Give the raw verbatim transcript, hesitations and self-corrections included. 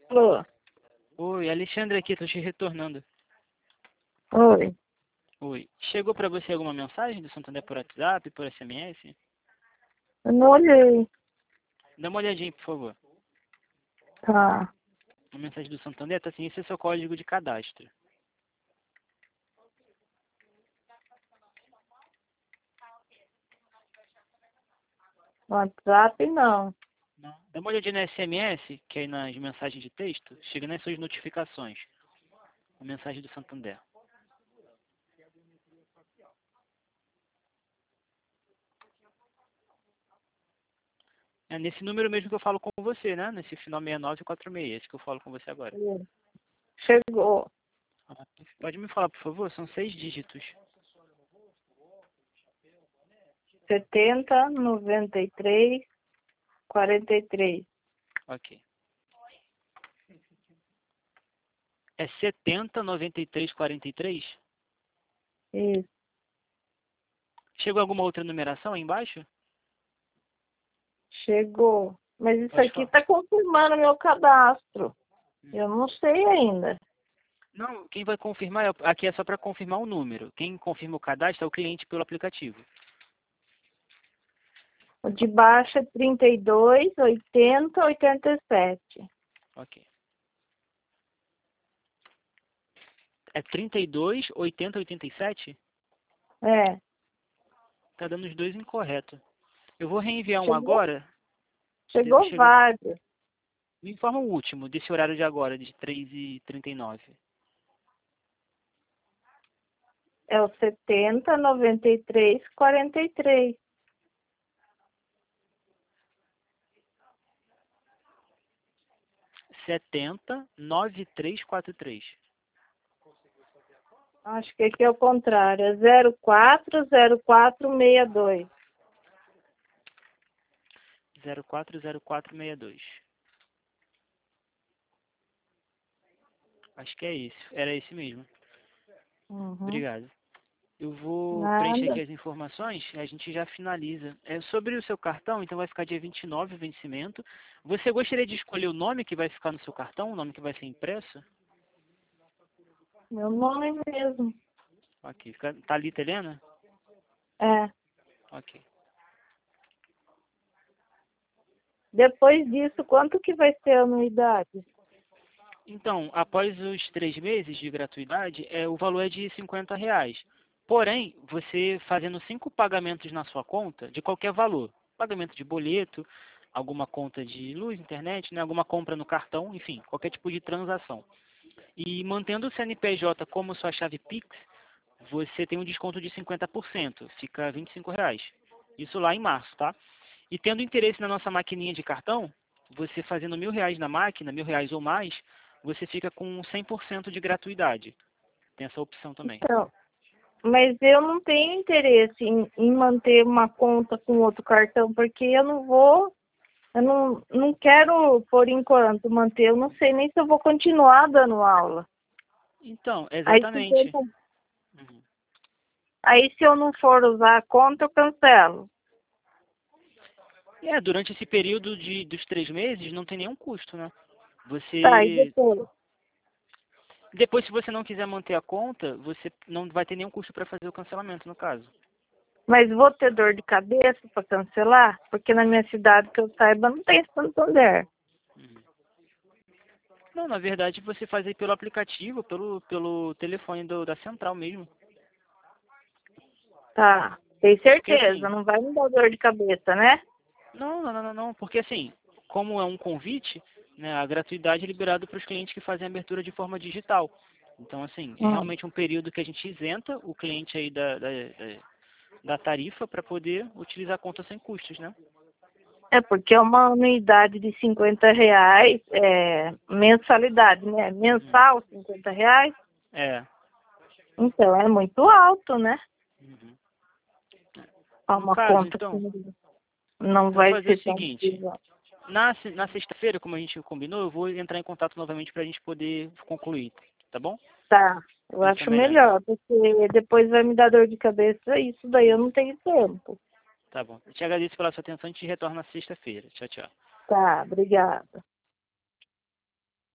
Alô? Oi, Alexandre aqui, tô te retornando. Oi. Oi. Chegou pra você alguma mensagem do Santander por WhatsApp, por S M S? Eu não olhei. Dá uma olhadinha, por favor. Tá. A mensagem do Santander tá assim, esse é seu código de cadastro. WhatsApp não. Não. Dá uma olhadinha no S M S, que é aí nas mensagens de texto, chega nas suas notificações. A mensagem do Santander. É nesse número mesmo que eu falo com você, né? Nesse final seis nove quatro seis, esse que eu falo com você agora. Chegou. Ah, pode me falar, por favor? São seis dígitos. setenta, noventa e três, quarenta e três. Ok. É setenta, noventa e três, quarenta e três? Isso. Chegou alguma outra numeração aí embaixo? Chegou. Mas isso Pode aqui falar. está confirmando meu cadastro. Eu não sei ainda. Não, quem vai confirmar, é- aqui é só para confirmar o número. Quem confirma o cadastro é o cliente pelo aplicativo. O de baixo é trinta e dois, oitenta, oitenta e sete. Ok. É trinta e dois, oitenta, oitenta e sete? É. Tá dando os dois incorreto. Eu vou reenviar um Chegou? agora. Deve Chegou chegar. vários. Me informa o último, desse horário de agora, de três e trinta e nove. É o setenta, noventa e três, quarenta e três. setenta, noventa e três, quarenta e três. Acho que aqui é o contrário. É zero quatro, zero quatro, seis dois. zero quatro zero quatro seis dois. Acho que é esse. Era esse mesmo. Uhum. Obrigado. Eu vou preencher Nada. aqui as informações e a gente já finaliza. É sobre o seu cartão, então vai ficar dia vinte e nove o vencimento. Você gostaria de escolher o nome que vai ficar no seu cartão, o nome que vai ser impresso? Meu nome mesmo. Ok. Fica Thalita Helena? É. Ok. Depois disso, quanto que vai ser a anuidade? Então, após os três meses de gratuidade, é, o valor é de cinquenta reais. Porém, você fazendo cinco pagamentos na sua conta, de qualquer valor, pagamento de boleto, alguma conta de luz, internet, né, alguma compra no cartão, enfim, qualquer tipo de transação. E mantendo o C N P J como sua chave Pix, você tem um desconto de cinquenta por cento, fica vinte e cinco reais. Isso lá em março, tá? E tendo interesse na nossa maquininha de cartão, você fazendo mil reais na máquina, mil reais ou mais, você fica com cem por cento de gratuidade. Tem essa opção também. Então, mas eu não tenho interesse em, em manter uma conta com outro cartão, porque eu não vou, eu não, não quero, por enquanto, manter. Eu não sei nem se eu vou continuar dando aula. Então, Aí se, exatamente. eu- Uhum. aí, se eu não for usar a conta, eu cancelo. É, durante esse período de, dos três meses, não tem nenhum custo, né? Tá, e Você, depois? depois, se você não quiser manter a conta, você não vai ter nenhum custo para fazer o cancelamento, no caso. Mas vou ter dor de cabeça para cancelar? Porque na minha cidade, que eu saiba, não tem Santander. Uhum. Não, na verdade, você faz aí pelo aplicativo, pelo, pelo telefone do, da central mesmo. Tá, tem Porque certeza, assim, não vai me dar dor de cabeça, né? não, não, não, não, não, porque assim, como é um convite, né, a gratuidade é liberada para os clientes que fazem a abertura de forma digital. Então, assim, é Hum. realmente um período que a gente isenta o cliente aí da, da, da, da tarifa para poder utilizar a conta sem custos, né? É porque é uma anuidade de cinquenta reais, é, mensalidade, né? Uhum. Mensal, cinquenta reais. É. Então, é muito alto, né? Uhum. É No uma caso, conta que então, não eu vou vai fazer o ser tão seguinte. pesada. Na, se- na sexta-feira, como a gente combinou, eu vou entrar em contato novamente para a gente poder concluir, tá bom? Tá, eu Pensar acho melhor então. melhor, porque depois vai me dar dor de cabeça, isso daí eu não tenho tempo. Tá bom. Eu te agradeço pela sua atenção e te retorno na sexta-feira. Tchau, tchau. Tá, obrigada.